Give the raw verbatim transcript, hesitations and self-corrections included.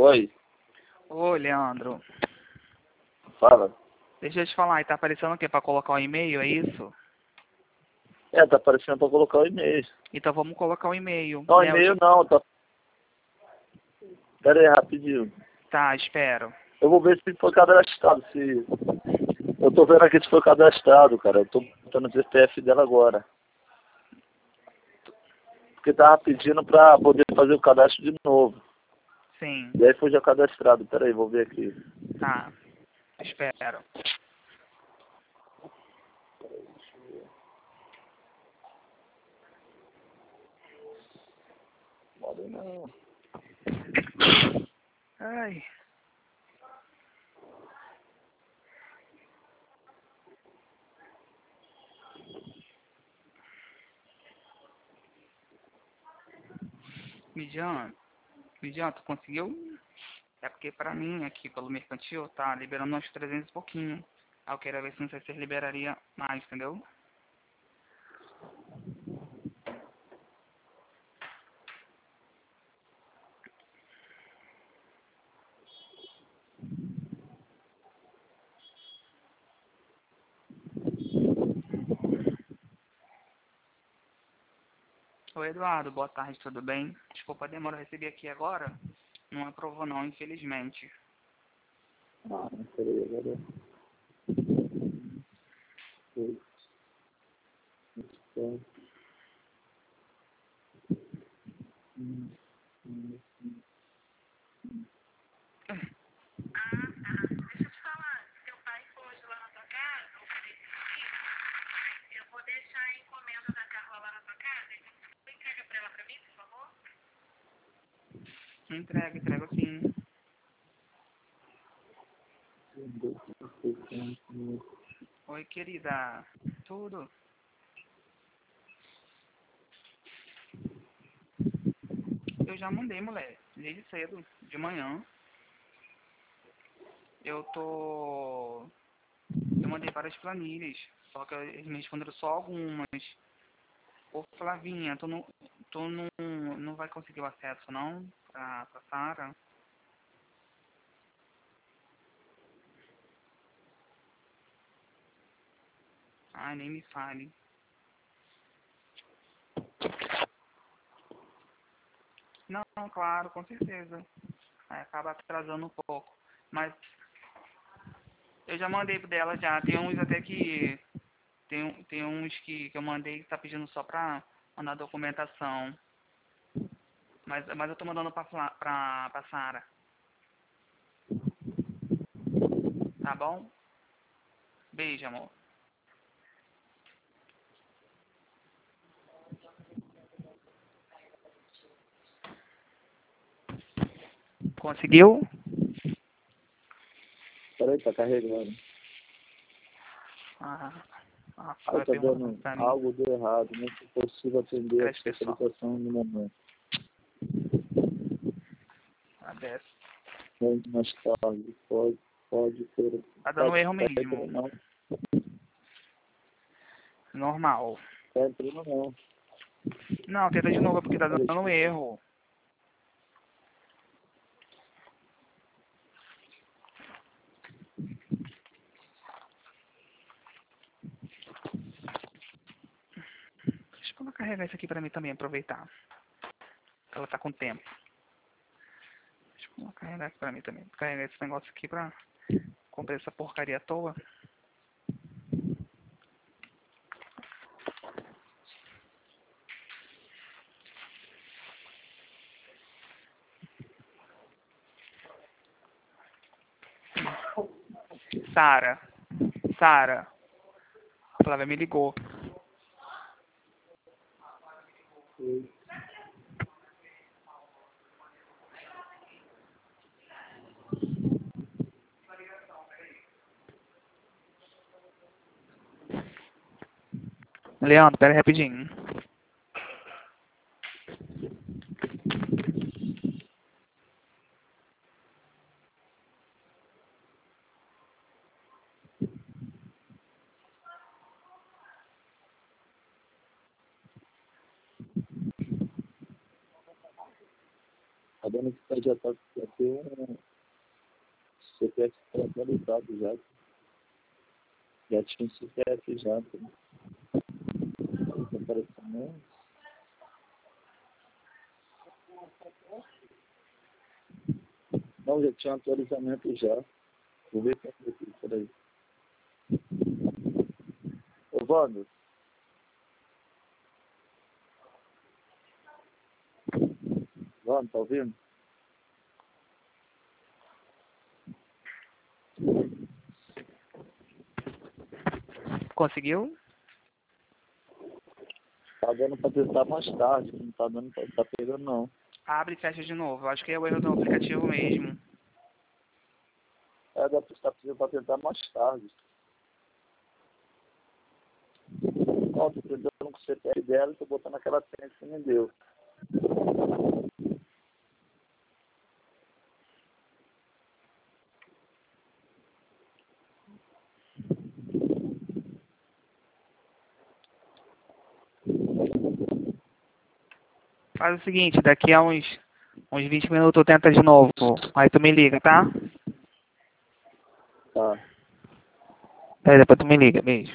Oi, Ô, Leandro, fala. deixa eu te falar, e tá aparecendo o quê? Pra colocar o e-mail, é isso? É, tá aparecendo pra colocar o e-mail. Então vamos colocar o e-mail, Não, né? Eu e-mail te- não, tá... Pera aí, rapidinho. Tá, espero. Eu vou ver se foi cadastrado, se... Eu tô vendo aqui se foi cadastrado, cara. Eu tô botando o C P F dela agora. Porque tava pedindo pra poder fazer o cadastro de novo. Sim, E aí foi já cadastrado. Pera aí, vou ver aqui. tá, espero. Pode não. Ai, Midian, Midian, tu conseguiu? É porque pra mim, aqui pelo mercantil, tá liberando uns trezentos e pouquinho. Aí eu queria ver se não sei se vocês liberaria mais, entendeu? Oi, Eduardo, boa tarde, tudo bem? Desculpa a demora, eu recebi aqui agora. Não aprovou não, infelizmente. Ah, pera aí, agora. Foi. Hum, hum, hum. Entrega, entrega sim. Oi, querida. Tudo? Eu já mandei, moleque. Desde cedo, de manhã. Eu tô... Eu mandei várias planilhas. Só que eles me responderam só algumas. Ô, Flavinha, tu não, tu não, não vai conseguir o acesso, não? Pra, pra Sara? Ai, nem me fale. Não, claro, com certeza. Aí acaba atrasando um pouco. Mas eu já mandei pro dela já. Tem uns até que... Tem, um- tem uns que, que eu mandei que tá pedindo só pra mandar documentação. Mas, mas eu tô mandando pra, Fla- pra, pra Sara. Tá bom? Beijo, amor. Conseguiu? Pera aí, tá carregando. Ah, a Aí Flávia tá perguntando dando pra mim. algo de errado. Não é possível atender a Crédito pessoal. solicitação no momento. A dez. Muito mais tarde. Pode, pode ter. Tá Tá, dando erro tá entrando mesmo. não. Normal. Tá entrando não. Não, tenta de novo porque tá Peraí, dando erro. Deixa eu carregar isso aqui pra mim também, aproveitar. Ela tá com tempo. Deixa eu carregar isso pra mim também. Carregar esse negócio aqui pra... Comprei essa porcaria à toa. Sara. Sara. A Flávia me ligou. Leandro, pera aí rapidinho. dando que já tá já tem um C P F atualizado já. Já tinha um C P F já. Tá aparecendo. Não, já tinha um atualizamento já. Vou ver quanto é aqui, peraí. Ô, Wander. Wander, tá ouvindo? Conseguiu? Tá dando pra testar mais tarde, não tá dando pra tá pegando não. Abre e fecha de novo. Acho que é o erro do aplicativo mesmo. É, dá pra estar precisando pra tentar mais tarde. Ó, tô tentando com o C P F dela e tô botando aquela senha que me deu. Faz o seguinte, daqui a uns, uns vinte minutos eu tento de novo. Aí tu me liga, tá? Tá. Aí depois tu me liga. Beijo.